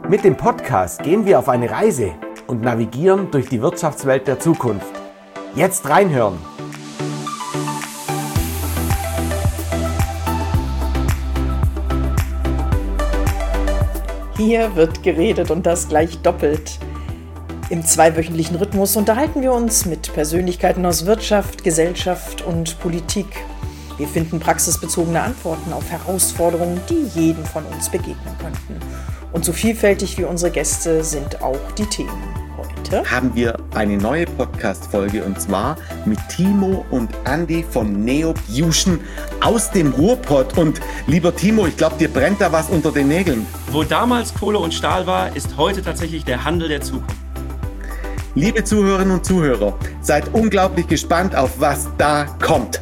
Mit dem Podcast gehen wir auf eine Reise und navigieren durch die Wirtschaftswelt der Zukunft. Jetzt reinhören! Hier wird geredet und das gleich doppelt. Im zweiwöchentlichen Rhythmus unterhalten wir uns mit Persönlichkeiten aus Wirtschaft, Gesellschaft und Politik. Wir finden praxisbezogene Antworten auf Herausforderungen, die jedem von uns begegnen könnten. Und so vielfältig wie unsere Gäste sind auch die Themen. Heute haben wir eine neue Podcast-Folge und zwar mit Timo und Andi von Neobution aus dem Ruhrpott. Und lieber Timo, ich glaube, dir brennt da was unter den Nägeln. Wo damals Kohle und Stahl war, ist heute tatsächlich der Handel der Zukunft. Liebe Zuhörerinnen und Zuhörer, seid unglaublich gespannt auf was da kommt.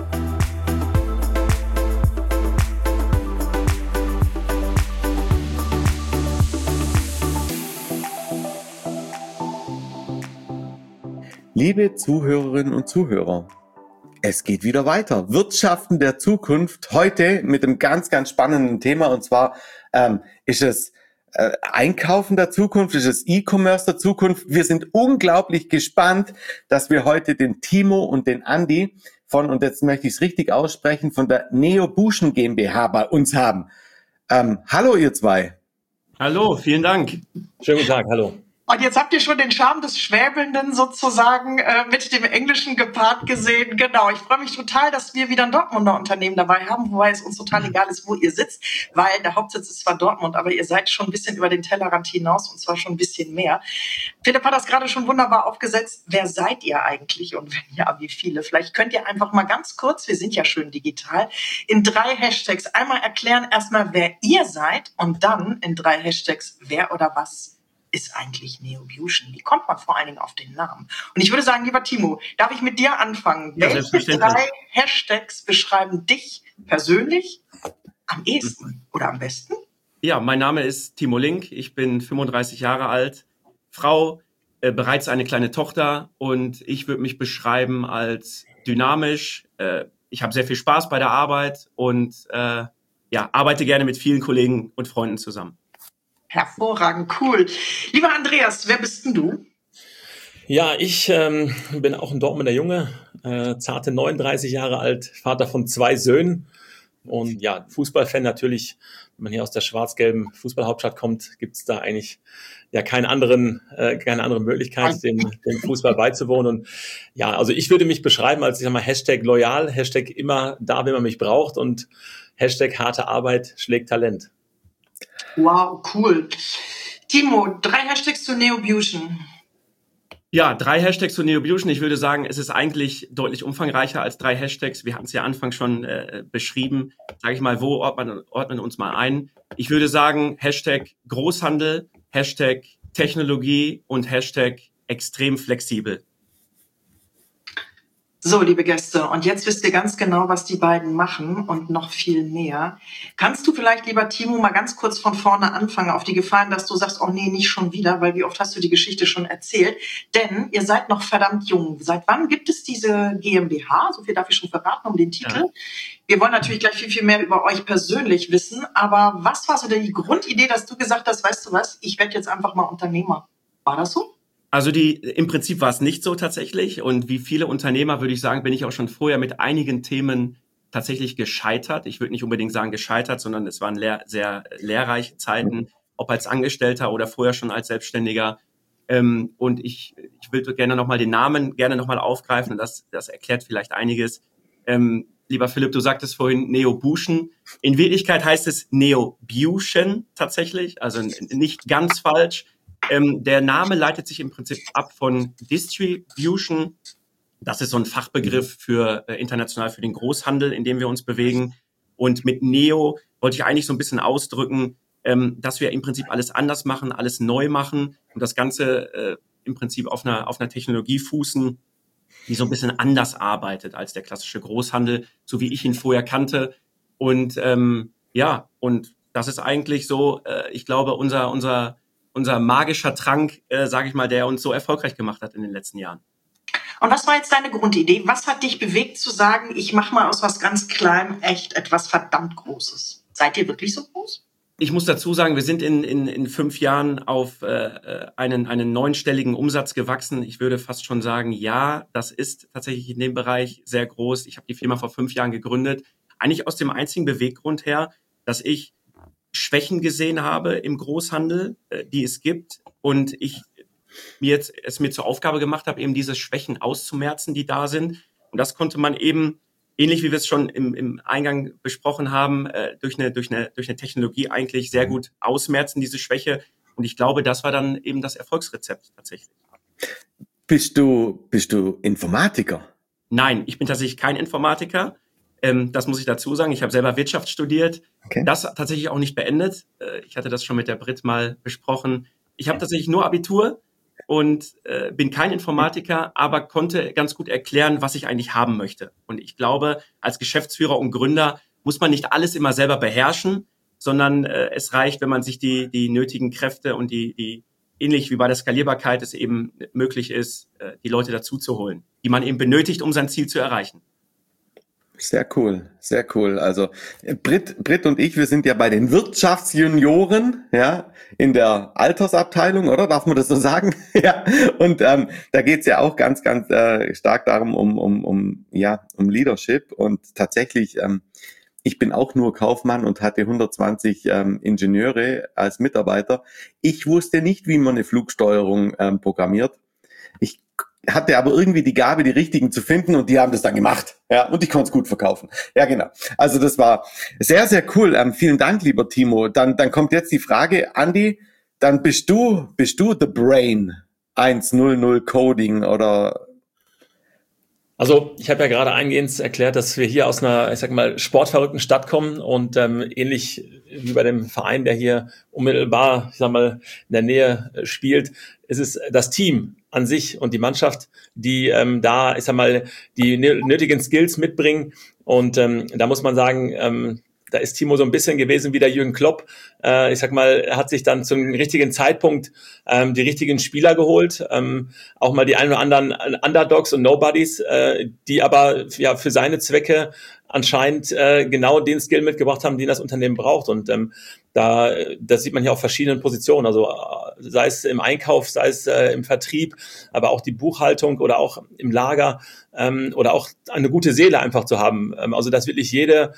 Liebe Zuhörerinnen und Zuhörer, es geht wieder weiter. Wirtschaften der Zukunft, heute mit einem ganz, ganz spannenden Thema. Und zwar ist es Einkaufen der Zukunft, ist es E-Commerce der Zukunft. Wir sind unglaublich gespannt, dass wir heute den Timo und den Andi und jetzt möchte ich es richtig aussprechen, von der Neobution GmbH bei uns haben. Hallo ihr zwei. Hallo, vielen Dank. Schönen guten Tag, hallo. Und jetzt habt ihr schon den Charme des Schwäbelnden sozusagen mit dem Englischen gepaart gesehen. Genau, ich freue mich total, dass wir wieder ein Dortmunder Unternehmen dabei haben, wobei es uns total egal ist, wo ihr sitzt, weil der Hauptsitz ist zwar Dortmund, aber ihr seid schon ein bisschen über den Tellerrand hinaus und zwar schon ein bisschen mehr. Philipp hat das gerade schon wunderbar aufgesetzt. Wer seid ihr eigentlich und wenn ja, wie viele? Vielleicht könnt ihr einfach mal ganz kurz, wir sind ja schön digital, in 3 Hashtags einmal erklären, erstmal wer ihr seid und dann in 3 Hashtags wer oder was ist eigentlich Neobution? Wie kommt man vor allen Dingen auf den Namen? Und ich würde sagen, lieber Timo, darf ich mit dir anfangen? Ja, welche 3 Hashtags beschreiben dich persönlich am ehesten oder am besten? Ja, mein Name ist Timo Link, ich bin 35 Jahre alt, Frau, bereits eine kleine Tochter und ich würde mich beschreiben als dynamisch. Ich habe sehr viel Spaß bei der Arbeit und arbeite gerne mit vielen Kollegen und Freunden zusammen. Hervorragend, cool. Lieber Andreas, wer bist denn du? Ja, ich bin auch ein Dortmunder Junge, zarte 39 Jahre alt, Vater von 2 Söhnen und ja, Fußballfan natürlich. Wenn man hier aus der schwarz-gelben Fußballhauptstadt kommt, gibt es da eigentlich ja keine andere Möglichkeit, dem Fußball beizuwohnen. Und ja, also ich würde mich beschreiben als, ich sag mal, Hashtag loyal, Hashtag immer da, wenn man mich braucht und Hashtag harte Arbeit schlägt Talent. Wow, cool. Timo, 3 Hashtags zu Neobution. Ja, 3 Hashtags zu Neobution. Ich würde sagen, es ist eigentlich deutlich umfangreicher als 3 Hashtags. Wir hatten es ja Anfang schon beschrieben. Sage ich mal, wo ordnen uns mal ein? Ich würde sagen, Hashtag Großhandel, Hashtag Technologie und Hashtag extrem flexibel. So, liebe Gäste, und jetzt wisst ihr ganz genau, was die beiden machen und noch viel mehr. Kannst du vielleicht, lieber Timo, mal ganz kurz von vorne anfangen, auf die Gefahren, dass du sagst, oh nee, nicht schon wieder, weil wie oft hast du die Geschichte schon erzählt? Denn ihr seid noch verdammt jung. Seit wann gibt es diese GmbH? So viel darf ich schon verraten um den Titel. Ja. Wir wollen natürlich gleich viel, viel mehr über euch persönlich wissen, aber was war so die Grundidee, dass du gesagt hast, weißt du was, ich werde jetzt einfach mal Unternehmer? War das so? Also im Prinzip war es nicht so tatsächlich und wie viele Unternehmer würde ich sagen, bin ich auch schon vorher mit einigen Themen tatsächlich gescheitert. Ich würde nicht unbedingt sagen gescheitert, sondern es waren sehr lehrreiche Zeiten, ob als Angestellter oder vorher schon als Selbstständiger. Und ich will gerne nochmal den Namen gerne nochmal aufgreifen und das erklärt vielleicht einiges. Lieber Philipp, du sagtest vorhin Neobution. In Wirklichkeit heißt es Neobution tatsächlich, also nicht ganz falsch. Der Name leitet sich im Prinzip ab von Distribution. Das ist so ein Fachbegriff für international für den Großhandel, in dem wir uns bewegen. Und mit Neo wollte ich eigentlich so ein bisschen ausdrücken, dass wir im Prinzip alles anders machen, alles neu machen und das Ganze im Prinzip auf einer Technologie fußen, die so ein bisschen anders arbeitet als der klassische Großhandel, so wie ich ihn vorher kannte. Und und das ist eigentlich so, ich glaube, unser magischer Trank, sage ich mal, der uns so erfolgreich gemacht hat in den letzten Jahren. Und was war jetzt deine Grundidee? Was hat dich bewegt zu sagen, ich mache mal aus was ganz Kleinem echt etwas verdammt Großes? Seid ihr wirklich so groß? Ich muss dazu sagen, wir sind in 5 Jahren auf einen 9-stelligen Umsatz gewachsen. Ich würde fast schon sagen, ja, das ist tatsächlich in dem Bereich sehr groß. Ich habe die Firma vor 5 Jahren gegründet, eigentlich aus dem einzigen Beweggrund her, dass ich Schwächen gesehen habe im Großhandel, die es gibt, und ich es mir zur Aufgabe gemacht habe, eben diese Schwächen auszumerzen, die da sind. Und das konnte man eben, ähnlich wie wir es schon im Eingang besprochen haben, durch eine Technologie eigentlich sehr gut ausmerzen, diese Schwäche. Und ich glaube, das war dann eben das Erfolgsrezept tatsächlich. Bist du Informatiker? Nein, ich bin tatsächlich kein Informatiker. Das muss ich dazu sagen. Ich habe selber Wirtschaft studiert. Okay. Das tatsächlich auch nicht beendet. Ich hatte das schon mit der Brit mal besprochen. Ich habe tatsächlich nur Abitur und bin kein Informatiker, aber konnte ganz gut erklären, was ich eigentlich haben möchte. Und ich glaube, als Geschäftsführer und Gründer muss man nicht alles immer selber beherrschen, sondern es reicht, wenn man sich die nötigen Kräfte und die ähnlich wie bei der Skalierbarkeit es eben möglich ist, die Leute dazu zu holen, die man eben benötigt, um sein Ziel zu erreichen. Sehr cool, sehr cool. Also Brit und ich, wir sind ja bei den Wirtschaftsjunioren, ja, in der Altersabteilung, oder? Darf man das so sagen? Ja. Und da geht's ja auch ganz, ganz stark darum, um Leadership. Und tatsächlich, ich bin auch nur Kaufmann und hatte 120 Ingenieure als Mitarbeiter. Ich wusste nicht, wie man eine Flugsteuerung programmiert. Ich hatte aber irgendwie die Gabe, die richtigen zu finden, und die haben das dann gemacht. Ja, und ich konnte es gut verkaufen. Ja, genau. Also das war sehr, sehr cool. Vielen Dank, lieber Timo. Dann kommt jetzt die Frage, Andi, dann bist du the Brain 100 Coding oder? Also ich habe ja gerade eingehend erklärt, dass wir hier aus einer, ich sag mal, sportverrückten Stadt kommen und ähnlich wie bei dem Verein, der hier unmittelbar, ich sag mal, in der Nähe spielt, ist es das Team an sich und die Mannschaft, die da, ich sag mal, die nötigen Skills mitbringen. Und da muss man sagen, da ist Timo so ein bisschen gewesen wie der Jürgen Klopp. Ich sag mal, er hat sich dann zum richtigen Zeitpunkt die richtigen Spieler geholt, auch mal die ein oder anderen Underdogs und Nobodies, die aber ja für seine Zwecke anscheinend genau den Skill mitgebracht haben, den das Unternehmen braucht. Und das sieht man hier auf verschiedenen Positionen, also sei es im Einkauf, sei es im Vertrieb, aber auch die Buchhaltung oder auch im Lager oder auch eine gute Seele einfach zu haben. Also dass wirklich jede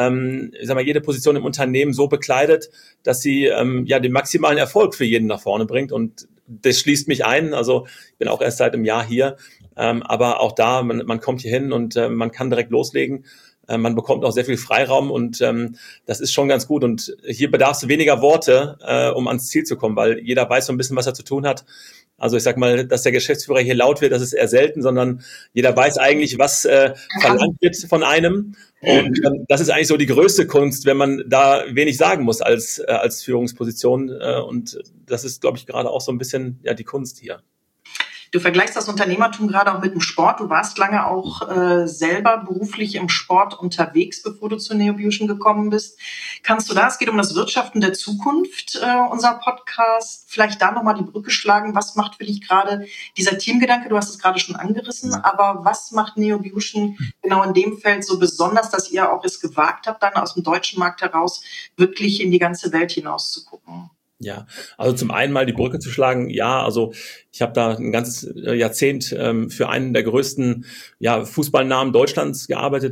Position im Unternehmen so bekleidet, dass sie den maximalen Erfolg für jeden nach vorne bringt. Und das schließt mich ein. Also ich bin auch erst seit einem Jahr hier, aber auch da, man kommt hier hin und man kann direkt loslegen. Man bekommt auch sehr viel Freiraum und das ist schon ganz gut. Und hier bedarf es weniger Worte, um ans Ziel zu kommen, weil jeder weiß so ein bisschen, was er zu tun hat. Also ich sag mal, dass der Geschäftsführer hier laut wird, das ist eher selten, sondern jeder weiß eigentlich, was verlangt wird von einem. Und das ist eigentlich so die größte Kunst, wenn man da wenig sagen muss als Führungsposition. Und das ist, glaube ich, gerade auch so ein bisschen die Kunst hier. Du vergleichst das Unternehmertum gerade auch mit dem Sport. Du warst lange auch selber beruflich im Sport unterwegs, bevor du zu Neobution gekommen bist. Kannst du da, es geht um das Wirtschaften der Zukunft, unser Podcast, vielleicht da nochmal die Brücke schlagen? Was macht für dich gerade dieser Teamgedanke? Du hast es gerade schon angerissen, aber was macht Neobution genau in dem Feld so besonders, dass ihr auch es gewagt habt, dann aus dem deutschen Markt heraus wirklich in die ganze Welt hinaus zu gucken? Ja, also zum einen mal die Brücke zu schlagen, ja, also ich habe da ein ganzes Jahrzehnt für einen der größten Fußballnamen Deutschlands gearbeitet,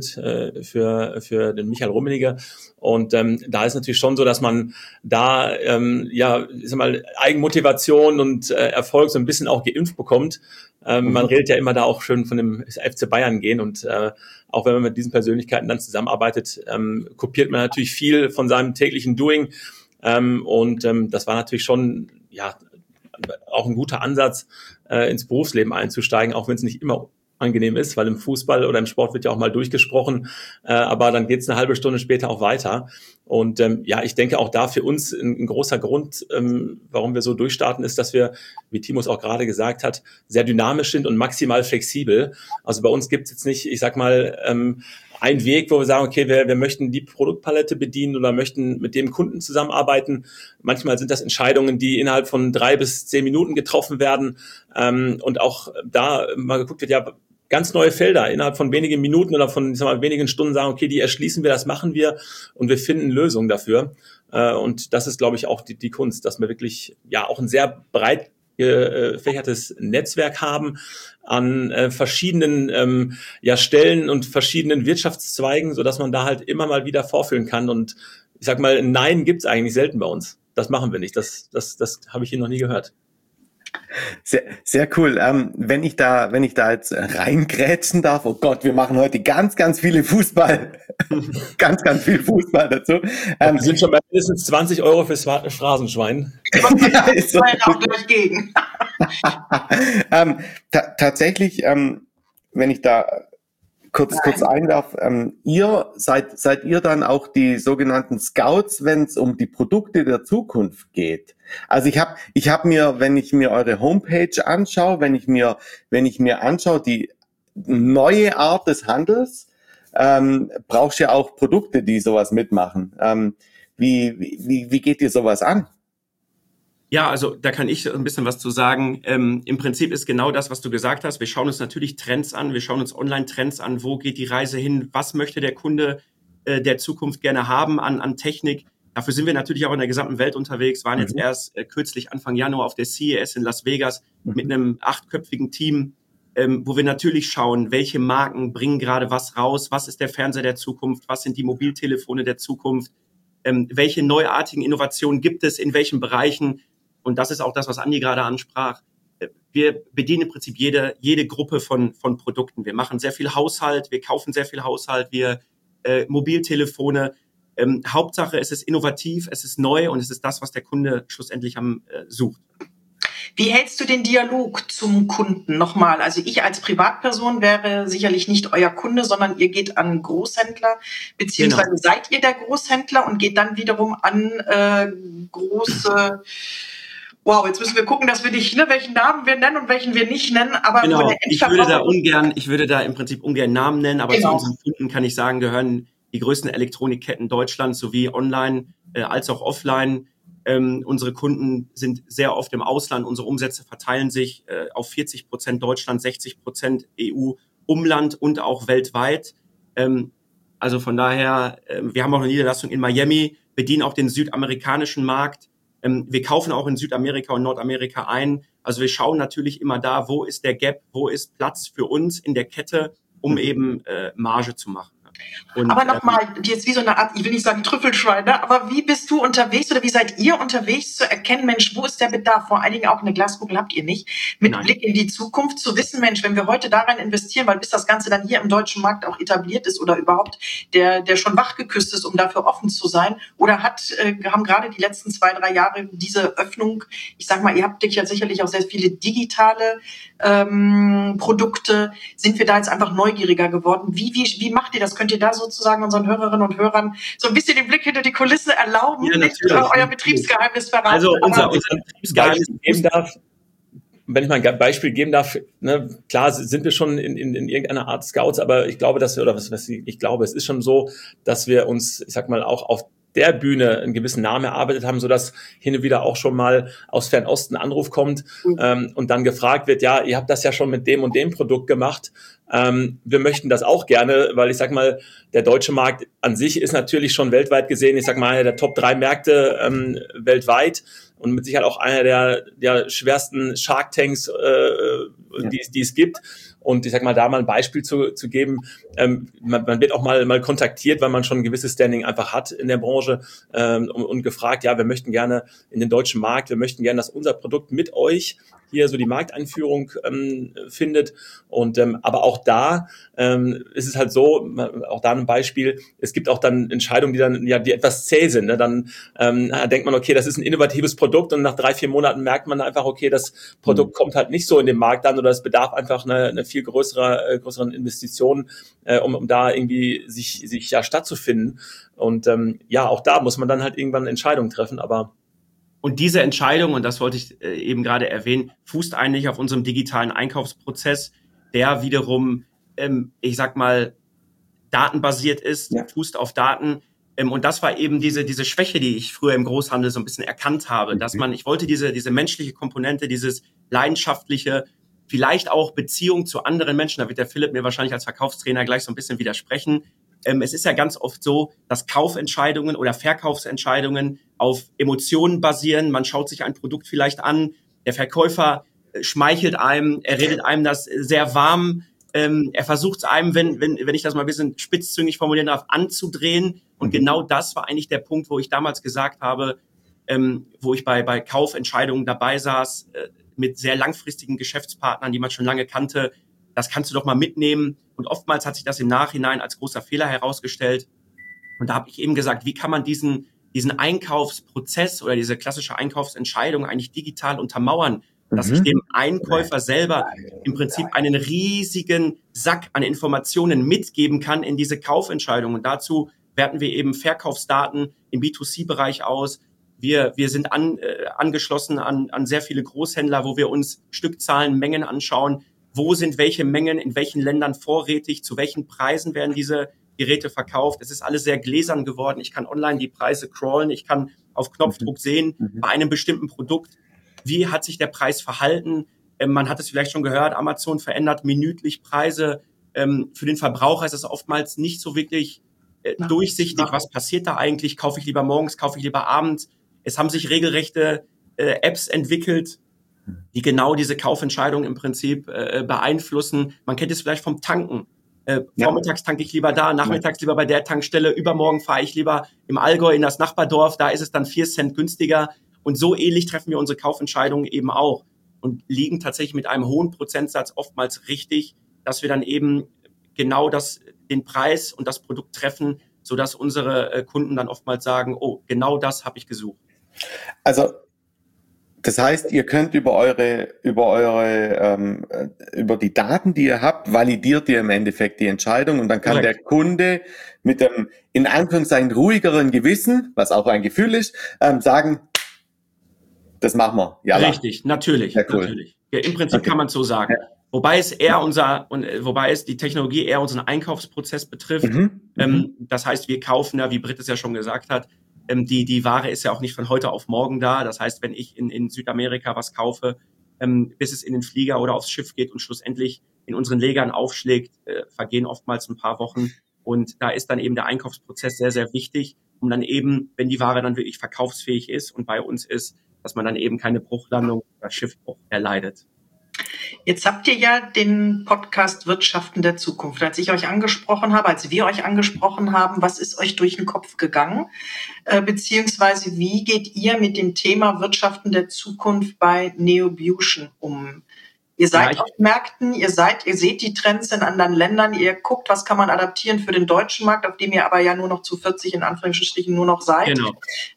für den Michael Rummenigge, und da ist natürlich schon so, dass man da ich sag mal, Eigenmotivation und Erfolg so ein bisschen auch geimpft bekommt. Man redet ja immer da auch schön von dem FC Bayern gehen, und auch wenn man mit diesen Persönlichkeiten dann zusammenarbeitet, kopiert man natürlich viel von seinem täglichen Doing. Das war natürlich schon auch ein guter Ansatz, ins Berufsleben einzusteigen, auch wenn es nicht immer angenehm ist, weil im Fußball oder im Sport wird ja auch mal durchgesprochen, aber dann geht's eine halbe Stunde später auch weiter. Und ich denke auch da für uns ein großer Grund, warum wir so durchstarten, ist, dass wir, wie Timo es auch gerade gesagt hat, sehr dynamisch sind und maximal flexibel. Also bei uns gibt's jetzt nicht, ich sag mal, ein Weg, wo wir sagen, okay, wir möchten die Produktpalette bedienen oder möchten mit dem Kunden zusammenarbeiten. Manchmal sind das Entscheidungen, die innerhalb von 3 bis 10 Minuten getroffen werden. Und auch da mal geguckt wird, ganz neue Felder innerhalb von wenigen Minuten oder von wenigen Stunden sagen, okay, die erschließen wir, das machen wir und wir finden Lösungen dafür. Und das ist, glaube ich, auch die Kunst, dass wir wirklich ja auch ein sehr breit gefächertes Netzwerk haben an verschiedenen Stellen und verschiedenen Wirtschaftszweigen, so dass man da halt immer mal wieder vorführen kann. Und ich sag mal, Nein gibt's eigentlich selten bei uns. Das machen wir nicht. Das habe ich hier noch nie gehört. Sehr, sehr cool. Wenn ich da jetzt reingrätschen darf, oh Gott, wir machen heute ganz, ganz viele Fußball, ganz viel Fußball dazu. Wir sind schon bei mindestens 20 € fürs Phrasenschwein. Ja, ist so. Auch gleich gegen. Tatsächlich, wenn ich da kurz ein darf, seid ihr dann auch die sogenannten Scouts, wenn es um die Produkte der Zukunft geht? Also ich hab mir, wenn ich mir eure Homepage anschaue, wenn ich mir anschaue, die neue Art des Handels, brauchst du ja auch Produkte, die sowas mitmachen. Wie geht ihr sowas an? Ja, also da kann ich ein bisschen was zu sagen. Im Prinzip ist genau das, was du gesagt hast. Wir schauen uns natürlich Trends an, wir schauen uns Online-Trends an, wo geht die Reise hin, was möchte der Kunde der Zukunft gerne haben an Technik. Dafür sind wir natürlich auch in der gesamten Welt unterwegs, waren jetzt erst kürzlich Anfang Januar auf der CES in Las Vegas mit einem 8-köpfigen Team, wo wir natürlich schauen, welche Marken bringen gerade was raus, was ist der Fernseher der Zukunft, was sind die Mobiltelefone der Zukunft, welche neuartigen Innovationen gibt es in welchen Bereichen. Und das ist auch das, was Andi gerade ansprach. Wir bedienen im Prinzip jede Gruppe von Produkten. Wir machen sehr viel Haushalt, wir kaufen sehr viel Haushalt, wir Mobiltelefone. Hauptsache, es ist innovativ, es ist neu und es ist das, was der Kunde schlussendlich sucht. Wie hältst du den Dialog zum Kunden nochmal? Also ich als Privatperson wäre sicherlich nicht euer Kunde, sondern ihr geht an Großhändler, beziehungsweise seid ihr der Großhändler und geht dann wiederum an große... Wow, jetzt müssen wir gucken, dass wir nicht, welchen Namen wir nennen und welchen wir nicht nennen. Aber genau, ich würde da im Prinzip ungern Namen nennen, aber zu unseren Kunden kann ich sagen, gehören die größten Elektronikketten Deutschlands, sowie online als auch offline. Unsere Kunden sind sehr oft im Ausland. Unsere Umsätze verteilen sich auf 40% Deutschland, 60% EU-Umland und auch weltweit. Also von daher, wir haben auch eine Niederlassung in Miami, bedienen auch den südamerikanischen Markt. Wir kaufen auch in Südamerika und Nordamerika ein. Also wir schauen natürlich immer da, wo ist der Gap, wo ist Platz für uns in der Kette, um eben Marge zu machen. Und, aber nochmal, jetzt wie so eine Art, ich will nicht sagen Trüffelschwein, ne? Aber wie bist du unterwegs oder wie seid ihr unterwegs zu erkennen, Mensch, wo ist der Bedarf? Vor allen Dingen auch eine Glaskugel habt ihr nicht. Mit Blick in die Zukunft zu wissen, Mensch, wenn wir heute daran investieren, weil bis das Ganze dann hier im deutschen Markt auch etabliert ist oder überhaupt der schon wachgeküsst ist, um dafür offen zu sein, oder haben gerade die letzten 2-3 Jahre diese Öffnung, ich sag mal, ihr habt ja sicherlich auch sehr viele digitale Produkte, sind wir da jetzt einfach neugieriger geworden? Wie macht ihr das? Könnt ihr da sozusagen unseren Hörerinnen und Hörern so ein bisschen den Blick hinter die Kulisse erlauben, ja, nicht euer Betriebsgeheimnis verraten? Also unser Betriebsgeheimnis geben darf, wenn ich mal ein Beispiel geben darf, ne, klar sind wir schon in irgendeiner Art Scouts, aber ich glaube, es ist schon so, dass wir uns, ich sag mal, auch auf der Bühne einen gewissen Namen erarbeitet haben, sodass hin und wieder auch schon mal aus Fernosten ein Anruf kommt und dann gefragt wird, ja, ihr habt das ja schon mit dem und dem Produkt gemacht. Wir möchten das auch gerne, weil ich sag mal, der deutsche Markt an sich ist natürlich schon weltweit gesehen, ich sag mal, einer der Top 3 Märkte weltweit und mit Sicherheit auch einer der schwersten Shark Tanks, die es gibt. Und ich sag mal, da mal ein Beispiel zu geben, man wird auch mal kontaktiert, weil man schon ein gewisses Standing einfach hat in der Branche und gefragt, ja, wir möchten gerne in den deutschen Markt, wir möchten gerne, dass unser Produkt mit euch hier so die Markteinführung findet. Und aber auch da ist es halt so, auch da ein Beispiel, es gibt auch dann Entscheidungen, die etwas zäh sind. Ne? Dann denkt man, okay, das ist ein innovatives Produkt und nach 3-4 Monaten merkt man einfach, okay, das Produkt kommt halt nicht so in den Markt an oder es bedarf einfach eine viel größeren Investitionen, um da irgendwie sich ja stattzufinden. Und auch da muss man dann halt irgendwann Entscheidungen treffen, aber und diese Entscheidung, und das wollte ich eben gerade erwähnen, fußt eigentlich auf unserem digitalen Einkaufsprozess, der wiederum, ich sag mal, datenbasiert ist, fußt auf Daten. Und das war eben diese Schwäche, die ich früher im Großhandel so ein bisschen erkannt habe, dass ich wollte diese menschliche Komponente, dieses leidenschaftliche, vielleicht auch Beziehung zu anderen Menschen, da wird der Philipp mir wahrscheinlich als Verkaufstrainer gleich so ein bisschen widersprechen, Es ist ja ganz oft so, dass Kaufentscheidungen oder Verkaufsentscheidungen auf Emotionen basieren. Man schaut sich ein Produkt vielleicht an, der Verkäufer schmeichelt einem, er redet einem das sehr warm, er versucht es einem, wenn ich das mal ein bisschen spitzzüngig formulieren darf, anzudrehen. Und genau das war eigentlich der Punkt, wo ich damals gesagt habe, wo ich bei Kaufentscheidungen dabei saß, mit sehr langfristigen Geschäftspartnern, die man schon lange kannte. Das kannst du doch mal mitnehmen. Und oftmals hat sich das im Nachhinein als großer Fehler herausgestellt. Und da habe ich eben gesagt, wie kann man diesen Einkaufsprozess oder diese klassische Einkaufsentscheidung eigentlich digital untermauern, dass ich dem Einkäufer selber im Prinzip einen riesigen Sack an Informationen mitgeben kann in diese Kaufentscheidung. Und dazu werten wir eben Verkaufsdaten im B2C-Bereich aus. Wir sind angeschlossen an sehr viele Großhändler, wo wir uns Stückzahlen, Mengen anschauen. Wo sind welche Mengen, in welchen Ländern vorrätig, zu welchen Preisen werden diese Geräte verkauft. Es ist alles sehr gläsern geworden. Ich kann online die Preise crawlen. Ich kann auf Knopfdruck sehen, bei einem bestimmten Produkt, wie hat sich der Preis verhalten. Man hat es vielleicht schon gehört, Amazon verändert minütlich Preise. Für den Verbraucher ist es oftmals nicht so wirklich durchsichtig. Was passiert da eigentlich? Kaufe ich lieber morgens, kaufe ich lieber abends? Es haben sich regelrechte Apps entwickelt, die genau diese Kaufentscheidung im Prinzip beeinflussen. Man kennt es vielleicht vom Tanken. Vormittags tanke ich lieber da, nachmittags lieber bei der Tankstelle, übermorgen fahre ich lieber im Allgäu in das Nachbardorf, da ist es dann 4 Cent günstiger. Und so ähnlich treffen wir unsere Kaufentscheidungen eben auch und liegen tatsächlich mit einem hohen Prozentsatz oftmals richtig, dass wir dann eben genau den Preis und das Produkt treffen, sodass unsere Kunden dann oftmals sagen, oh, genau das habe ich gesucht. Also das heißt, ihr könnt über die Daten, die ihr habt, validiert ihr im Endeffekt die Entscheidung und dann kann der Kunde mit dem in Anführungszeichen ruhigeren Gewissen, was auch ein Gefühl ist, sagen, das machen wir. Ja, richtig, natürlich, ja, cool. Natürlich. Ja, im Prinzip kann man es so sagen. Ja. Wobei es die Technologie eher unseren Einkaufsprozess betrifft. Das heißt, wir kaufen ja, wie Britt es ja schon gesagt hat, die Ware ist ja auch nicht von heute auf morgen da. Das heißt, wenn ich in Südamerika was kaufe, bis es in den Flieger oder aufs Schiff geht und schlussendlich in unseren Legern aufschlägt, vergehen oftmals ein paar Wochen. Und da ist dann eben der Einkaufsprozess sehr, sehr wichtig, um dann eben, wenn die Ware dann wirklich verkaufsfähig ist und bei uns ist, dass man dann eben keine Bruchlandung oder Schiffbruch erleidet. Jetzt habt ihr ja den Podcast Wirtschaften der Zukunft. Als wir euch angesprochen haben, was ist euch durch den Kopf gegangen? Beziehungsweise wie geht ihr mit dem Thema Wirtschaften der Zukunft bei Neobution um? Ihr seid auf Märkten, ihr seht die Trends in anderen Ländern, ihr guckt, was kann man adaptieren für den deutschen Markt, auf dem ihr aber ja nur noch zu 40 in Anführungsstrichen nur noch seid. Genau.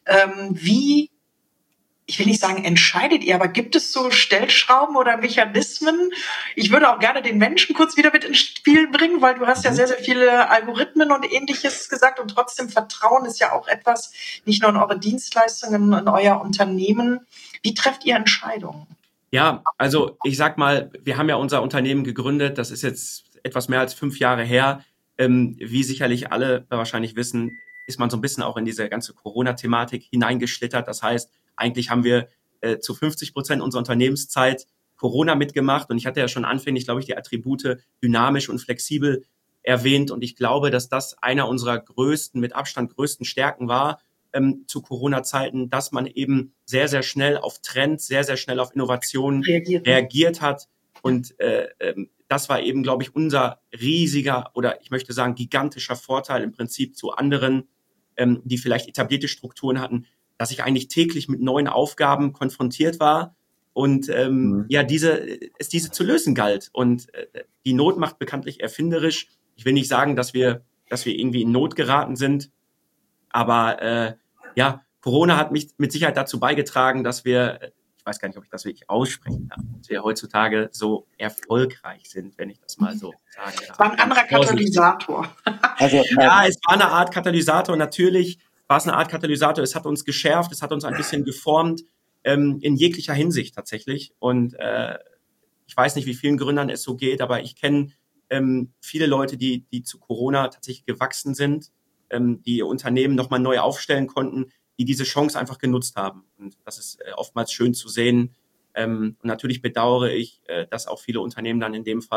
Ich will nicht sagen, entscheidet ihr, aber gibt es so Stellschrauben oder Mechanismen? Ich würde auch gerne den Menschen kurz wieder mit ins Spiel bringen, weil du hast ja sehr, sehr viele Algorithmen und Ähnliches gesagt und trotzdem Vertrauen ist ja auch etwas, nicht nur in eure Dienstleistungen, in euer Unternehmen. Wie trefft ihr Entscheidungen? Ja, also ich sag mal, wir haben ja unser Unternehmen gegründet, das ist jetzt etwas mehr als 5 Jahre her. Wie sicherlich alle wahrscheinlich wissen, ist man so ein bisschen auch in diese ganze Corona-Thematik hineingeschlittert. Das heißt, eigentlich haben wir zu 50% unserer Unternehmenszeit Corona mitgemacht. Und ich hatte ja schon anfänglich, glaube ich, die Attribute dynamisch und flexibel erwähnt. Und ich glaube, dass das einer unserer mit Abstand größten Stärken war zu Corona-Zeiten, dass man eben sehr, sehr schnell auf Trends, sehr, sehr schnell auf Innovationen reagiert hat. Und das war eben, glaube ich, unser riesiger oder ich möchte sagen gigantischer Vorteil im Prinzip zu anderen, die vielleicht etablierte Strukturen hatten, dass ich eigentlich täglich mit neuen Aufgaben konfrontiert war und diese zu lösen galt. Und die Not macht bekanntlich erfinderisch. Ich will nicht sagen, dass wir irgendwie in Not geraten sind, aber Corona hat mich mit Sicherheit dazu beigetragen, dass wir, ich weiß gar nicht, ob ich das wirklich aussprechen darf, dass wir heutzutage so erfolgreich sind, wenn ich das mal so sagen darf. Es war ein anderer Katalysator. Es war eine Art Katalysator. Natürlich war es eine Art Katalysator. Es hat uns geschärft, es hat uns ein bisschen geformt, in jeglicher Hinsicht tatsächlich. Und ich weiß nicht, wie vielen Gründern es so geht, aber ich kenne viele Leute, die zu Corona tatsächlich gewachsen sind, die ihr Unternehmen nochmal neu aufstellen konnten, die diese Chance einfach genutzt haben. Und das ist oftmals schön zu sehen. Und natürlich bedauere ich, dass auch viele Unternehmen dann in dem Fall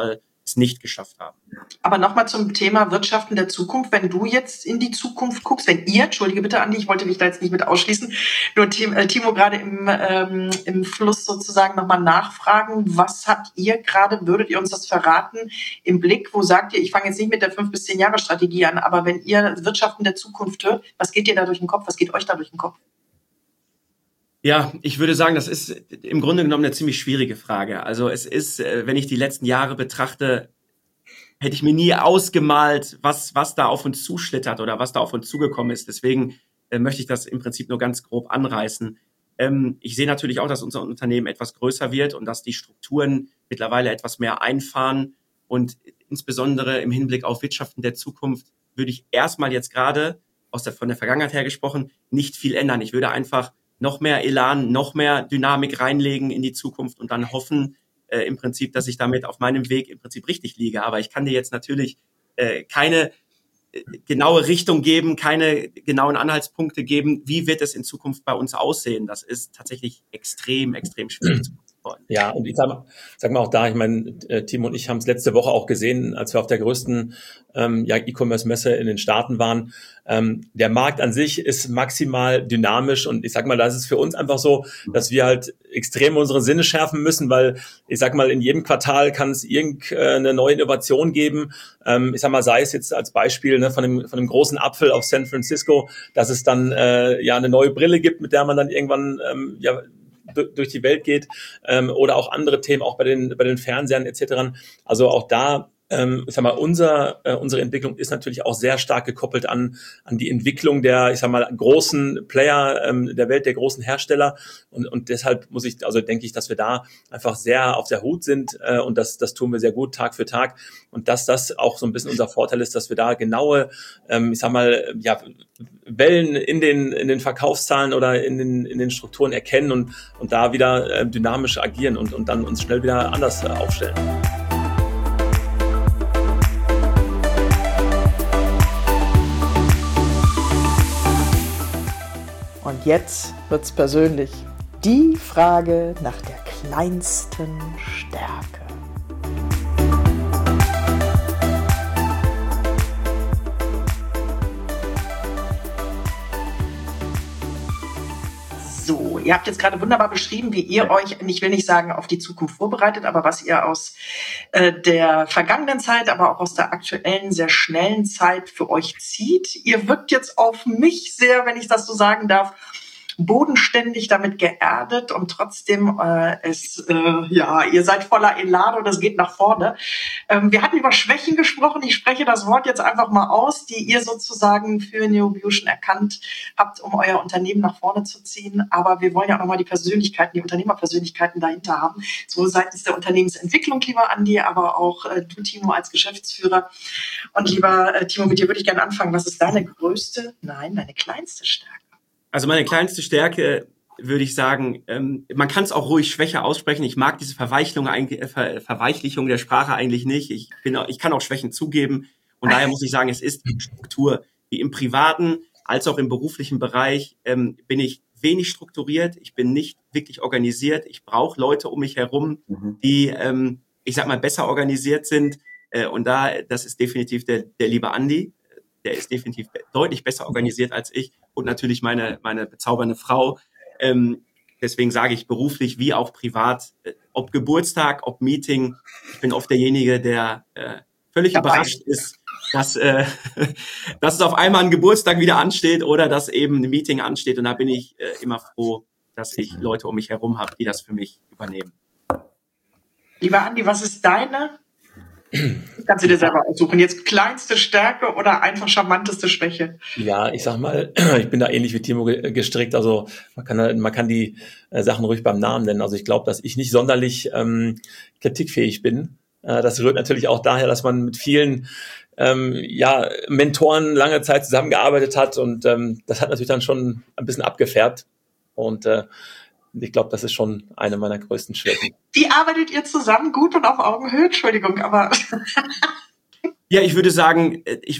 es nicht geschafft haben. Aber nochmal zum Thema Wirtschaften der Zukunft. Wenn du jetzt in die Zukunft guckst, entschuldige bitte, Andi, ich wollte mich da jetzt nicht mit ausschließen, nur Timo gerade im Fluss sozusagen nochmal nachfragen, was habt ihr gerade, würdet ihr uns das verraten, im Blick, wo sagt ihr, ich fange jetzt nicht mit der 5 bis 10 Jahre Strategie an, aber wenn ihr Wirtschaften der Zukunft hört, was geht dir da durch den Kopf, was geht euch da durch den Kopf? Ja, ich würde sagen, das ist im Grunde genommen eine ziemlich schwierige Frage. Also es ist, wenn ich die letzten Jahre betrachte, hätte ich mir nie ausgemalt, was da auf uns zuschlittert oder was da auf uns zugekommen ist. Deswegen möchte ich das im Prinzip nur ganz grob anreißen. Ich sehe natürlich auch, dass unser Unternehmen etwas größer wird und dass die Strukturen mittlerweile etwas mehr einfahren. Und insbesondere im Hinblick auf Wirtschaften der Zukunft würde ich erstmal jetzt gerade, von der Vergangenheit her gesprochen, nicht viel ändern. Ich würde einfach noch mehr Elan, noch mehr Dynamik reinlegen in die Zukunft und dann hoffen, im Prinzip, dass ich damit auf meinem Weg im Prinzip richtig liege. Aber ich kann dir jetzt natürlich keine genaue Richtung geben, keine genauen Anhaltspunkte geben, wie wird es in Zukunft bei uns aussehen. Das ist tatsächlich extrem, extrem schwierig zu beantworten. Ja, und ich sag mal auch da, ich meine, Timo und ich haben es letzte Woche auch gesehen, als wir auf der größten E-Commerce-Messe in den Staaten waren. Der Markt an sich ist maximal dynamisch und ich sag mal, da ist es für uns einfach so, dass wir halt extrem unsere Sinne schärfen müssen, weil ich sag mal, in jedem Quartal kann es irgendeine neue Innovation geben. Ich sag mal, sei es jetzt als Beispiel von dem großen Apfel auf San Francisco, dass es dann eine neue Brille gibt, mit der man dann irgendwann durch die Welt geht, oder auch andere Themen, auch bei den Fernsehern etc. Also auch da, ich sag mal, unsere Entwicklung ist natürlich auch sehr stark gekoppelt an die Entwicklung der, ich sag mal, großen Player der Welt, der großen Hersteller und deshalb denke ich, dass wir da einfach sehr auf der Hut sind und das tun wir sehr gut Tag für Tag und dass das auch so ein bisschen unser Vorteil ist, dass wir da genaue, ich sag mal, Wellen in den Verkaufszahlen oder in den Strukturen erkennen und da wieder dynamisch agieren und dann uns schnell wieder anders aufstellen. Und jetzt wird's persönlich. Die Frage nach der kleinsten Stärke. So, ihr habt jetzt gerade wunderbar beschrieben, wie ihr euch, ich will nicht sagen, auf die Zukunft vorbereitet, aber was ihr aus der vergangenen Zeit, aber auch aus der aktuellen, sehr schnellen Zeit für euch zieht. Ihr wirkt jetzt auf mich sehr, wenn ich das so sagen darf, bodenständig, damit geerdet und trotzdem ihr seid voller Elan und es geht nach vorne. Wir hatten über Schwächen gesprochen. Ich spreche das Wort jetzt einfach mal aus, die ihr sozusagen für Neobution erkannt habt, um euer Unternehmen nach vorne zu ziehen. Aber wir wollen ja auch nochmal die Unternehmerpersönlichkeiten dahinter haben. So seitens der Unternehmensentwicklung, lieber Andi, aber auch du, Timo, als Geschäftsführer. Und lieber Timo, mit dir würde ich gerne anfangen. Was ist deine kleinste Stärke? Also meine kleinste Stärke, würde ich sagen, man kann es auch ruhig Schwäche aussprechen. Ich mag diese Verweichlichung der Sprache eigentlich nicht. Ich kann auch Schwächen zugeben. Und daher muss ich sagen, es ist Struktur. Wie im privaten als auch im beruflichen Bereich bin ich wenig strukturiert. Ich bin nicht wirklich organisiert. Ich brauche Leute um mich herum, die, ich sag mal, besser organisiert sind. Und das ist definitiv der liebe Andi. Der ist definitiv deutlich besser organisiert als ich und natürlich meine bezaubernde Frau. Deswegen sage ich beruflich wie auch privat, ob Geburtstag, ob Meeting, ich bin oft derjenige, der völlig überrascht ist, dass es auf einmal ein Geburtstag wieder ansteht oder dass eben ein Meeting ansteht. Und da bin ich immer froh, dass ich Leute um mich herum habe, die das für mich übernehmen. Lieber Andi, was ist deine? Kannst du dir selber aussuchen. Jetzt kleinste Stärke oder einfach charmanteste Schwäche? Ja, ich sag mal, ich bin da ähnlich wie Timo gestrickt. Also man kann die Sachen ruhig beim Namen nennen. Also ich glaube, dass ich nicht sonderlich kritikfähig bin. Das rührt natürlich auch daher, dass man mit vielen Mentoren lange Zeit zusammengearbeitet hat und das hat natürlich dann schon ein bisschen abgefärbt. Und ich glaube, das ist schon eine meiner größten Schwächen. Wie arbeitet ihr zusammen? Gut und auf Augenhöhe? Entschuldigung, aber... Ja, ich würde sagen,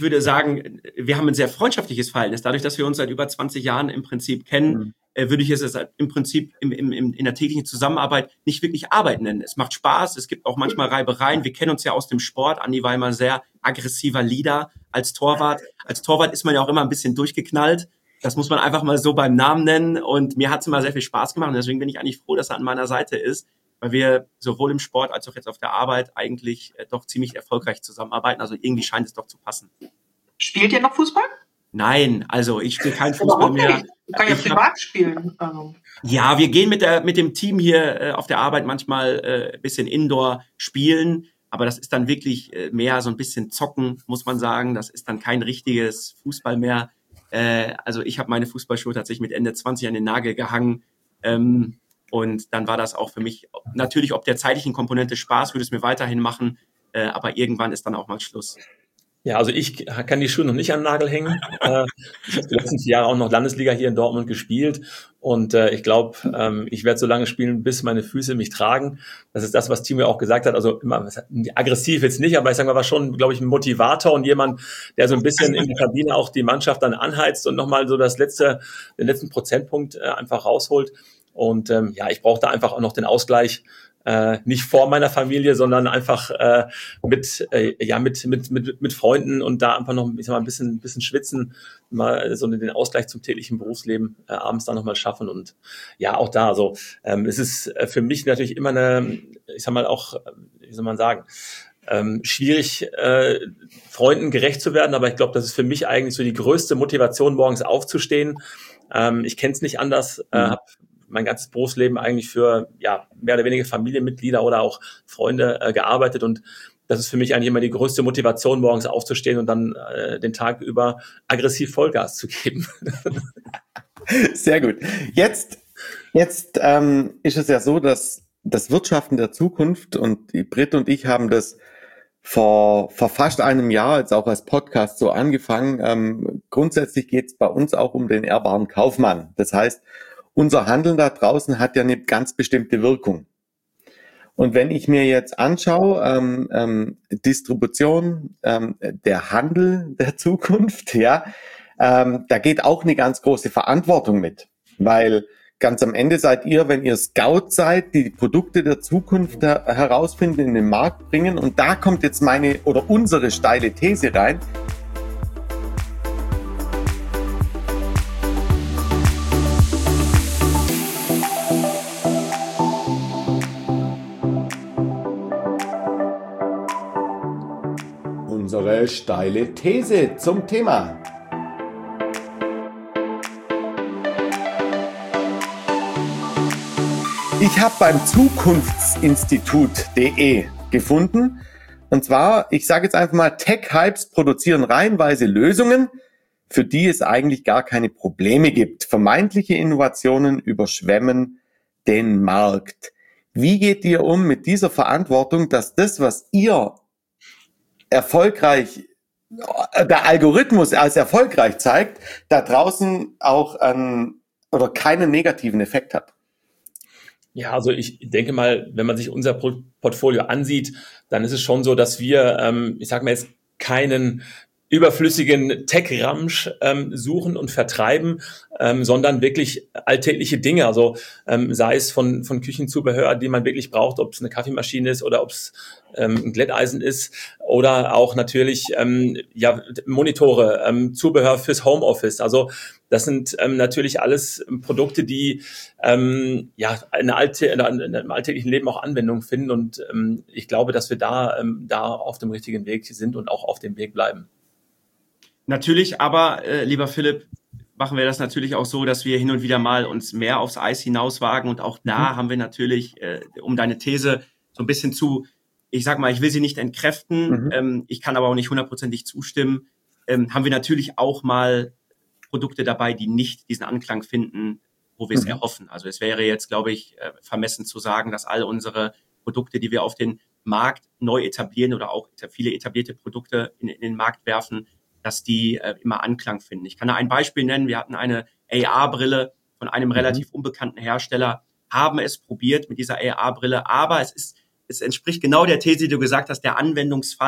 wir haben ein sehr freundschaftliches Verhältnis. Dadurch, dass wir uns seit über 20 Jahren im Prinzip kennen, würde ich es im Prinzip in der täglichen Zusammenarbeit nicht wirklich Arbeit nennen. Es macht Spaß, es gibt auch manchmal Reibereien. Wir kennen uns ja aus dem Sport. Andi war immer ein sehr aggressiver Leader als Torwart. Als Torwart ist man ja auch immer ein bisschen durchgeknallt. Das muss man einfach mal so beim Namen nennen. Und mir hat es immer sehr viel Spaß gemacht. Und deswegen bin ich eigentlich froh, dass er an meiner Seite ist, weil wir sowohl im Sport als auch jetzt auf der Arbeit eigentlich doch ziemlich erfolgreich zusammenarbeiten. Also irgendwie scheint es doch zu passen. Spielt ihr noch Fußball? Nein, also ich spiele keinen Fußball mehr. Du kannst ja privat spielen. Also. Ja, wir gehen mit dem Team hier auf der Arbeit manchmal ein bisschen Indoor spielen, aber das ist dann wirklich mehr so ein bisschen zocken, muss man sagen. Das ist dann kein richtiges Fußball mehr. Also ich habe meine Fußballschuhe tatsächlich mit Ende 20 an den Nagel gehangen. Und dann war das auch für mich natürlich ob der zeitlichen Komponente Spaß, würde es mir weiterhin machen, aber irgendwann ist dann auch mal Schluss. Ja, also ich kann die Schuhe noch nicht an den Nagel hängen. Ich habe die letzten 4 Jahre auch noch Landesliga hier in Dortmund gespielt und ich glaube, ich werde so lange spielen, bis meine Füße mich tragen. Das ist das, was Timo auch gesagt hat. Also immer aggressiv jetzt nicht, aber ich sage mal, war schon, glaube ich, ein Motivator und jemand, der so ein bisschen in der Kabine auch die Mannschaft dann anheizt und nochmal so den letzten Prozentpunkt einfach rausholt. Und ja, ich brauche da einfach auch noch den Ausgleich. Nicht vor meiner Familie, sondern einfach mit Freunden und da einfach noch, ich sag mal, ein bisschen schwitzen, mal so den Ausgleich zum täglichen Berufsleben abends dann nochmal schaffen und ja, auch da, also es ist für mich natürlich immer eine, ich sag mal auch, wie soll man sagen, schwierig, Freunden gerecht zu werden, aber ich glaube, das ist für mich eigentlich so die größte Motivation, morgens aufzustehen. Ich kenne es nicht anders, habe mein ganzes Berufsleben eigentlich für ja mehr oder weniger Familienmitglieder oder auch Freunde gearbeitet und das ist für mich eigentlich immer die größte Motivation, morgens aufzustehen und dann den Tag über aggressiv Vollgas zu geben. Sehr gut. Jetzt ist es ja so, dass das Wirtschaften der Zukunft und die Britt und ich haben das vor fast einem Jahr jetzt auch als Podcast so angefangen. Grundsätzlich geht es bei uns auch um den ehrbaren Kaufmann. Das heißt, unser Handeln da draußen hat ja eine ganz bestimmte Wirkung. Und wenn ich mir jetzt anschaue, Distribution, der Handel der Zukunft, ja, da geht auch eine ganz große Verantwortung mit. Weil ganz am Ende seid ihr, wenn ihr Scout seid, die Produkte der Zukunft herausfinden, in den Markt bringen. Und da kommt jetzt meine oder unsere steile These rein. Unsere steile These zum Thema. Ich habe beim Zukunftsinstitut.de gefunden, und zwar, ich sage jetzt einfach mal, Tech-Hypes produzieren reihenweise Lösungen, für die es eigentlich gar keine Probleme gibt. Vermeintliche Innovationen überschwemmen den Markt. Wie geht ihr um mit dieser Verantwortung, dass das, was ihr erfolgreich, der Algorithmus als erfolgreich zeigt, da draußen auch oder keinen negativen Effekt hat? Ja, also ich denke mal, wenn man sich unser Portfolio ansieht, dann ist es schon so, dass wir, ich sage mal jetzt, keinen überflüssigen Tech-Ramsch suchen und vertreiben, sondern wirklich alltägliche Dinge, also sei es von Küchenzubehör, die man wirklich braucht, ob es eine Kaffeemaschine ist oder ob es ein Glätteisen ist oder auch natürlich Monitore, Zubehör fürs Homeoffice. Also das sind natürlich alles Produkte, die im alltäglichen Leben auch Anwendung finden und ich glaube, dass wir da auf dem richtigen Weg sind und auch auf dem Weg bleiben. Natürlich, aber lieber Philipp, machen wir das natürlich auch so, dass wir hin und wieder mal uns mehr aufs Eis hinauswagen und auch da haben wir natürlich, um deine These so ein bisschen ich sag mal, ich will sie nicht entkräften, ich kann aber auch nicht 100%ig zustimmen, haben wir natürlich auch mal Produkte dabei, die nicht diesen Anklang finden, wo wir es erhoffen. Also es wäre jetzt, glaube ich, vermessen zu sagen, dass all unsere Produkte, die wir auf den Markt neu etablieren oder auch viele etablierte Produkte in den Markt werfen, dass die immer Anklang finden. Ich kann da ein Beispiel nennen. Wir hatten eine AR-Brille von einem relativ unbekannten Hersteller, haben es probiert mit dieser AR-Brille, aber es entspricht genau der These, die du gesagt hast, der Anwendungsfall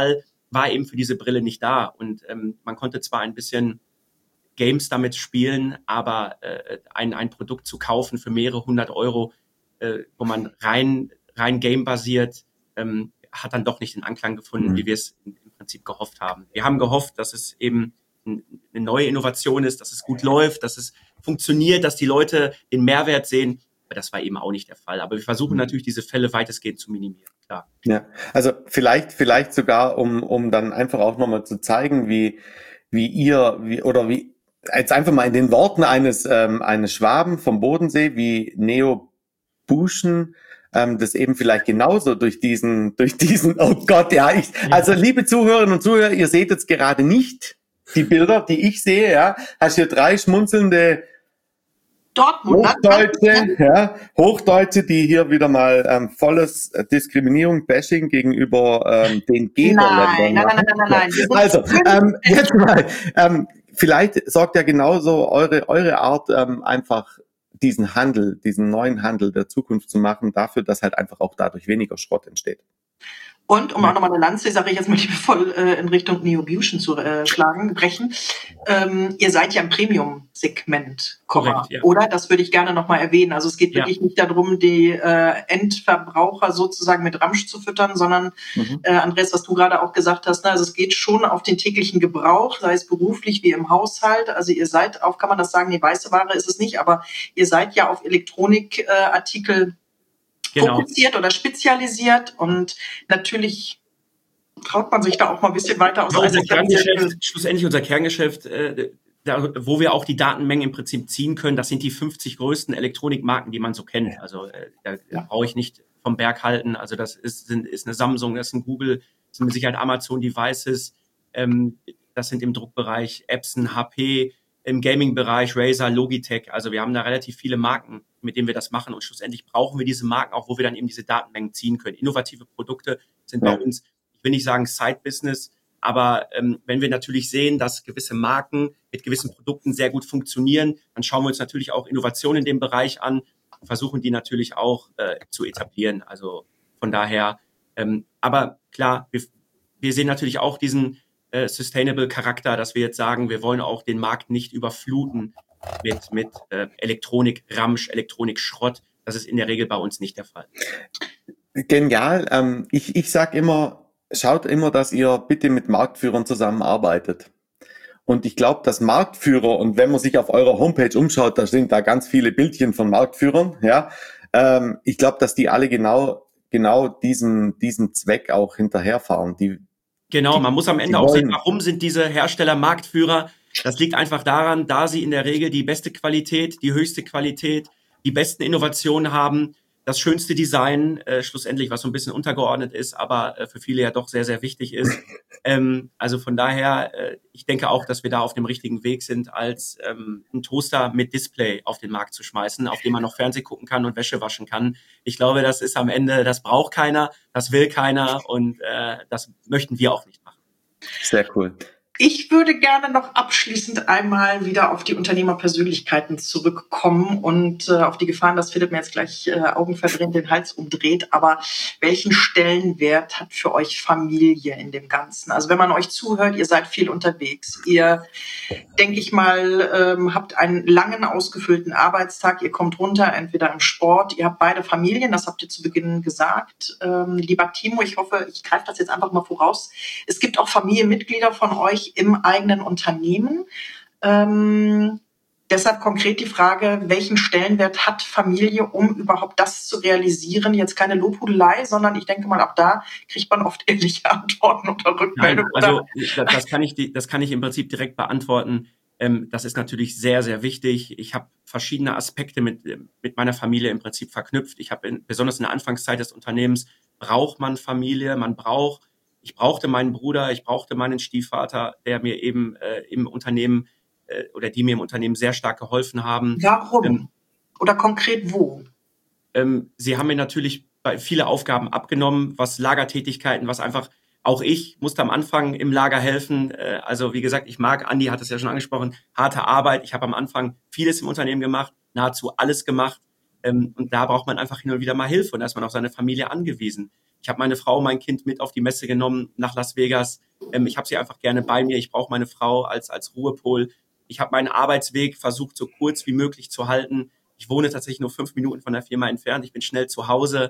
war eben für diese Brille nicht da. Und man konnte zwar ein bisschen Games damit spielen, aber ein Produkt zu kaufen für mehrere 100 €, wo man rein game-basiert, hat dann doch nicht den Anklang gefunden, wie wir es im Prinzip gehofft haben. Wir haben gehofft, dass es eben eine neue Innovation ist, dass es gut läuft, dass es funktioniert, dass die Leute den Mehrwert sehen. Aber das war eben auch nicht der Fall. Aber wir versuchen natürlich, diese Fälle weitestgehend zu minimieren, klar. Ja, also vielleicht sogar, um dann einfach auch nochmal zu zeigen, wie jetzt einfach mal in den Worten eines Schwaben vom Bodensee, wie Neo Buschen, das eben vielleicht genauso durch diesen, oh Gott, also liebe Zuhörerinnen und Zuhörer, ihr seht jetzt gerade nicht die Bilder, die ich sehe, ja, hast hier 3 schmunzelnde Hochdeutsche, die hier wieder mal volles Diskriminierung, Bashing gegenüber den Geberländern machen. Nein. Also, jetzt mal, vielleicht sorgt ja genauso eure Art, einfach diesen neuen Handel der Zukunft zu machen, dafür, dass halt einfach auch dadurch weniger Schrott entsteht. Und um auch nochmal eine Lanze, sage ich jetzt mal liebevoll, in Richtung Neo Buschen zu brechen. Ihr seid ja im Premium-Segment, korrekt, ja. Oder? Das würde ich gerne nochmal erwähnen. Also es geht wirklich nicht darum, die Endverbraucher sozusagen mit Ramsch zu füttern, sondern, Andreas, was du gerade auch gesagt hast, ne, also es geht schon auf den täglichen Gebrauch, sei es beruflich wie im Haushalt. Also ihr seid auf, kann man das sagen, die weiße Ware ist es nicht, aber ihr seid ja auf Elektronikartikel fokussiert oder spezialisiert, und natürlich traut man sich da auch mal ein bisschen weiter aus. Schlussendlich unser Kerngeschäft, wo wir auch die Datenmengen im Prinzip ziehen können, das sind die 50 größten Elektronikmarken, die man so kennt. Also da brauche ich nicht vom Berg halten. Also das ist eine Samsung, das ist ein Google, das sind mit Sicherheit Amazon Devices, das sind im Druckbereich Epson, HP, im Gaming-Bereich Razer, Logitech. Also wir haben da relativ viele Marken, mit denen wir das machen, und schlussendlich brauchen wir diese Marken auch, wo wir dann eben diese Datenmengen ziehen können. Innovative Produkte sind bei uns, ich will nicht sagen Side-Business, aber wenn wir natürlich sehen, dass gewisse Marken mit gewissen Produkten sehr gut funktionieren, dann schauen wir uns natürlich auch Innovationen in dem Bereich an, versuchen die natürlich auch zu etablieren. Also von daher, aber klar, wir sehen natürlich auch diesen sustainable Charakter, dass wir jetzt sagen, wir wollen auch den Markt nicht überfluten mit Elektronik-Ramsch, Elektronik-Schrott. Das ist in der Regel bei uns nicht der Fall. Genial. Ich sag immer, schaut immer, dass ihr bitte mit Marktführern zusammenarbeitet. Und ich glaube, dass Marktführer, und wenn man sich auf eurer Homepage umschaut, da sind da ganz viele Bildchen von Marktführern, ja. Ich glaube, dass die alle genau diesen Zweck auch hinterherfahren. Genau, man muss am Ende auch sehen, warum sind diese Hersteller Marktführer? Das liegt einfach daran, da sie in der Regel die beste Qualität, die höchste Qualität, die besten Innovationen haben, das schönste Design, schlussendlich, was so ein bisschen untergeordnet ist, aber für viele ja doch sehr, sehr wichtig ist. Also von daher, ich denke auch, dass wir da auf dem richtigen Weg sind, als einen Toaster mit Display auf den Markt zu schmeißen, auf dem man noch Fernsehen gucken kann und Wäsche waschen kann. Ich glaube, das ist am Ende, das braucht keiner, das will keiner, und das möchten wir auch nicht machen. Sehr cool. Ich würde gerne noch abschließend einmal wieder auf die Unternehmerpersönlichkeiten zurückkommen und auf die Gefahren, dass Philipp mir jetzt gleich augenverdrehend den Hals umdreht. Aber welchen Stellenwert hat für euch Familie in dem Ganzen? Also wenn man euch zuhört, ihr seid viel unterwegs. Ihr, denke ich mal, habt einen langen, ausgefüllten Arbeitstag. Ihr kommt runter, entweder im Sport. Ihr habt beide Familien, das habt ihr zu Beginn gesagt. Lieber Timo, ich hoffe, ich greife das jetzt einfach mal voraus. Es gibt auch Familienmitglieder von euch im eigenen Unternehmen. Deshalb konkret die Frage, welchen Stellenwert hat Familie, um überhaupt das zu realisieren? Jetzt keine Lobhudelei, sondern ich denke mal, ab da kriegt man oft ehrliche Antworten oder Rückmeldungen. Also das kann ich im Prinzip direkt beantworten. Das ist natürlich sehr, sehr wichtig. Ich habe verschiedene Aspekte mit meiner Familie im Prinzip verknüpft. Ich habe besonders in der Anfangszeit des Unternehmens braucht man Familie, ich brauchte meinen Bruder, ich brauchte meinen Stiefvater, der mir eben im Unternehmen oder die mir im Unternehmen sehr stark geholfen haben. Warum? Oder konkret wo? Sie haben mir natürlich viele Aufgaben abgenommen, was Lagertätigkeiten, was einfach, auch ich musste am Anfang im Lager helfen. Also wie gesagt, Andi hat es ja schon angesprochen, harte Arbeit. Ich habe am Anfang vieles im Unternehmen gemacht, nahezu alles gemacht. Und da braucht man einfach hin und wieder mal Hilfe und da ist man auf seine Familie angewiesen. Ich habe meine Frau, mein Kind mit auf die Messe genommen nach Las Vegas. Ich habe sie einfach gerne bei mir. Ich brauche meine Frau als Ruhepol. Ich habe meinen Arbeitsweg versucht, so kurz wie möglich zu halten. Ich wohne tatsächlich nur 5 Minuten von der Firma entfernt. Ich bin schnell zu Hause.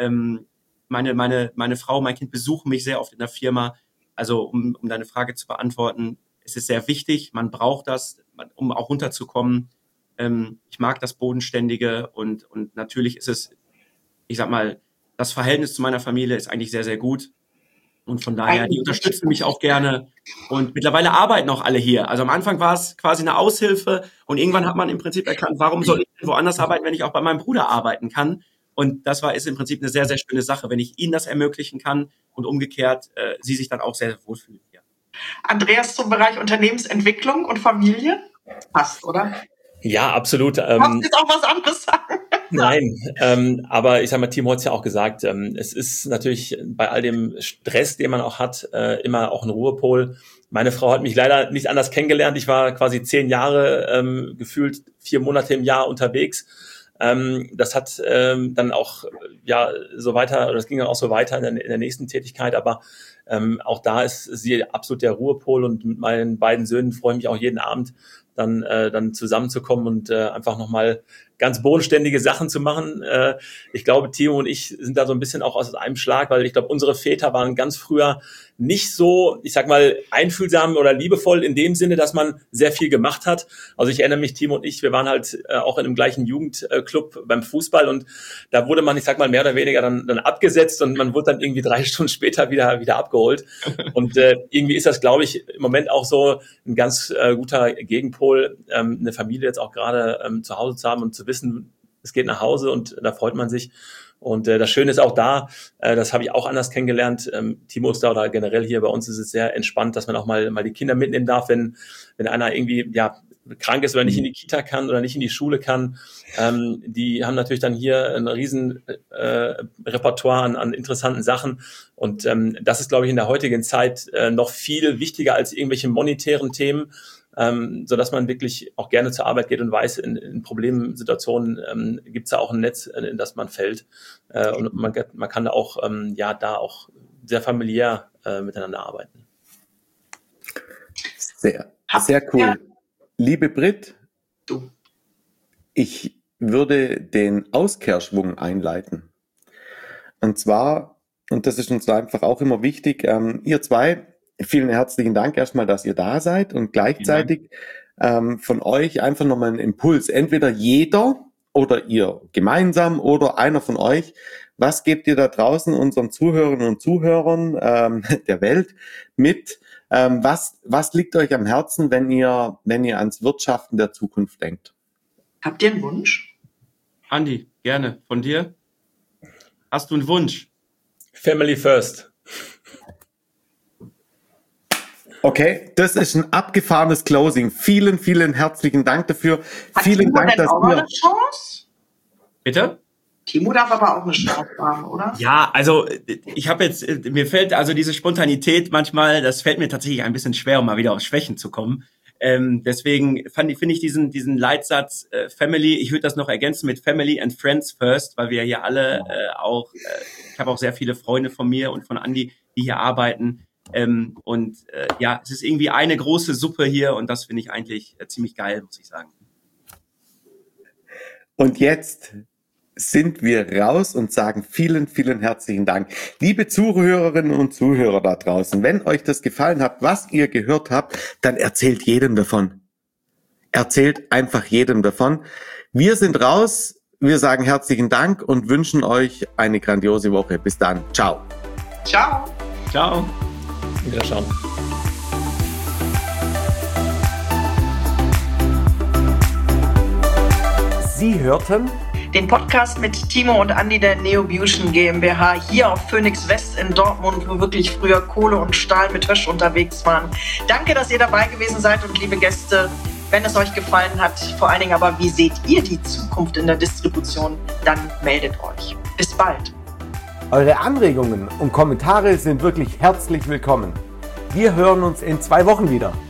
Meine Frau, mein Kind besuchen mich sehr oft in der Firma. Also um deine Frage zu beantworten, es ist sehr wichtig. Man braucht das, um auch runterzukommen. Ich mag das Bodenständige und natürlich ist es, ich sag mal, das Verhältnis zu meiner Familie ist eigentlich sehr, sehr gut. Und von daher, die unterstützen mich auch gerne. Und mittlerweile arbeiten auch alle hier. Also am Anfang war es quasi eine Aushilfe und irgendwann hat man im Prinzip erkannt, warum soll ich denn woanders arbeiten, wenn ich auch bei meinem Bruder arbeiten kann? Und das ist im Prinzip eine sehr, sehr schöne Sache, wenn ich ihnen das ermöglichen kann und umgekehrt sie sich dann auch sehr, sehr wohlfühlen. Ja. Andreas, zum Bereich Unternehmensentwicklung und Familie? Passt, oder? Ja, absolut. Kannst du jetzt auch was anderes sagen? Nein, aber ich sag mal, Timo hat es ja auch gesagt, es ist natürlich bei all dem Stress, den man auch hat, immer auch ein Ruhepol. Meine Frau hat mich leider nicht anders kennengelernt. Ich war quasi 10 Jahre, gefühlt 4 Monate im Jahr unterwegs. Das hat dann auch so weiter, oder das ging dann auch so weiter in der nächsten Tätigkeit, aber auch da ist sie absolut der Ruhepol und mit meinen beiden Söhnen freue ich mich auch jeden Abend dann zusammenzukommen und einfach nochmal ganz bodenständige Sachen zu machen. Ich glaube, Timo und ich sind da so ein bisschen auch aus einem Schlag, weil ich glaube, unsere Väter waren ganz früher nicht so, ich sag mal, einfühlsam oder liebevoll in dem Sinne, dass man sehr viel gemacht hat. Also ich erinnere mich, Timo und ich, wir waren halt auch in einem gleichen Jugendclub beim Fußball und da wurde man, ich sag mal, mehr oder weniger dann abgesetzt und man wurde dann irgendwie 3 Stunden später wieder abgeholt. Und irgendwie ist das, glaube ich, im Moment auch so ein ganz guter Gegenpol, eine Familie jetzt auch gerade zu Hause zu haben und zu wissen, es geht nach Hause und da freut man sich. Und das Schöne ist auch da, das habe ich auch anders kennengelernt, Timo ist da oder generell hier bei uns ist es sehr entspannt, dass man auch mal die Kinder mitnehmen darf, wenn einer irgendwie krank ist oder nicht in die Kita kann oder nicht in die Schule kann. Die haben natürlich dann hier ein riesen Repertoire an interessanten Sachen. Und das ist, glaube ich, in der heutigen Zeit noch viel wichtiger als irgendwelche monetären Themen, so dass man wirklich auch gerne zur Arbeit geht und weiß, in Problemsituationen gibt es da auch ein Netz, in das man fällt. Und man kann da auch da auch sehr familiär miteinander arbeiten. Sehr, sehr cool. Ja. Liebe Brit, ich würde den Auskehrschwung einleiten. Und zwar, und das ist uns einfach auch immer wichtig, ihr zwei, vielen herzlichen Dank erstmal, dass ihr da seid und gleichzeitig von euch einfach nochmal einen Impuls. Entweder jeder oder ihr gemeinsam oder einer von euch. Was gebt ihr da draußen unseren Zuhörerinnen und Zuhörern der Welt mit? Was liegt euch am Herzen, wenn ihr ans Wirtschaften der Zukunft denkt? Habt ihr einen Wunsch? Andi, gerne. Von dir? Hast du einen Wunsch? Family first. Okay, das ist ein abgefahrenes Closing. Vielen, vielen herzlichen Dank dafür. Vielen Dank, dass ihr... eine Chance? Bitte? Timo darf aber auch eine Chance haben, oder? Ja, also ich habe jetzt, mir fällt also diese Spontanität manchmal, das fällt mir tatsächlich ein bisschen schwer, um mal wieder auf Schwächen zu kommen. Deswegen finde ich diesen Leitsatz Family, ich würde das noch ergänzen mit Family and Friends first, weil wir hier alle ich habe auch sehr viele Freunde von mir und von Andi, die hier arbeiten. Es ist irgendwie eine große Suppe hier und das finde ich eigentlich ziemlich geil, muss ich sagen. Und jetzt sind wir raus und sagen vielen, vielen herzlichen Dank. Liebe Zuhörerinnen und Zuhörer da draußen, wenn euch das gefallen hat, was ihr gehört habt, dann erzählt jedem davon. Erzählt einfach jedem davon. Wir sind raus, wir sagen herzlichen Dank und wünschen euch eine grandiose Woche. Bis dann. Ciao. Ciao. Ciao. Wiederschauen. Sie hörten den Podcast mit Timo und Andi der Neobution GmbH hier auf Phoenix West in Dortmund, wo wirklich früher Kohle und Stahl mit Hösch unterwegs waren. Danke, dass ihr dabei gewesen seid und liebe Gäste, wenn es euch gefallen hat, vor allen Dingen aber, wie seht ihr die Zukunft in der Distribution, dann meldet euch. Bis bald. Eure Anregungen und Kommentare sind wirklich herzlich willkommen. Wir hören uns in 2 Wochen wieder.